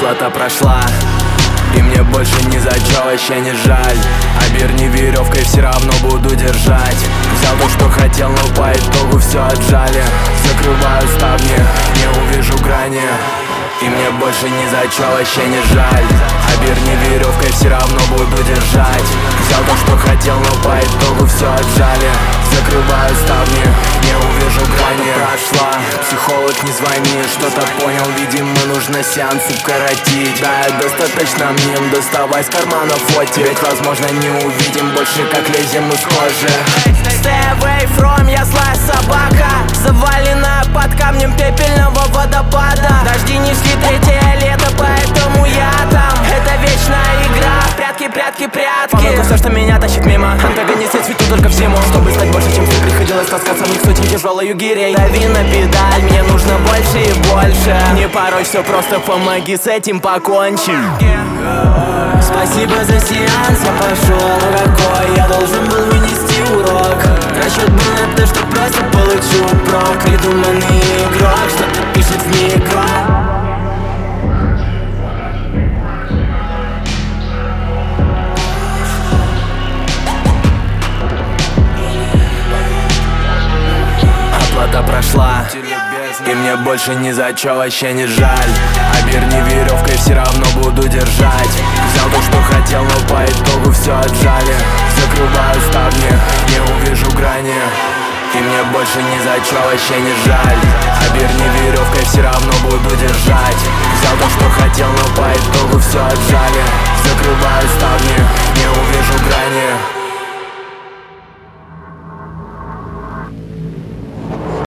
Оплата прошла, и мне больше ни за чё вообще не жаль. Оберни веревкой, все равно буду держать. Взял то, что хотел, но по итогу все отжали. Закрываю ставни, не увижу грани, и мне больше ни за чё вообще не жаль. Оберни веревкой, все равно буду держать. Взял то, что хотел, но по итогу все отжали. Закрываю ставни, не увижу грани. Прошла, психолог не звони, что-то понял, видимо, нужно сеанс укоротить. Да, я достаточно мним, доставай с кармана фотик. Ведь, возможно, не увидим больше, как лезем мы схожи. Stay away from, я злая собака, завалена под камнем пепельного водопада. Дожди не шли, третье лето, поэтому я там. Это вечная игра, прятки, прятки, прятки. Помогу все, что меня тащит мимо. Антагонист, я цвету только всему. Чтобы стать больше, чем ты, приходилось таскаться мне к сотен тяжелой гирей. Дави на педаль, мне нужно больше и больше. Не порой, все просто помоги с этим покончим. Спасибо за сеанс, я пошел. Какой я должен был вынести урок. Расчет был на то, что просто получу прок. Придуманный игрок, что-то пишет в микро. Оплата прошла, и мне больше ни за чё вообще не жаль. Оберни веревкой, все равно буду держать. Взял то, что хотел, но по итогу все отжали. Закрываю ставни, не увижу грани, и мне больше ни за чё вообще не жаль. Оберни веревкой, все равно буду держать. Взял то, что хотел, но по итогу все отжали. Закрываю ставни,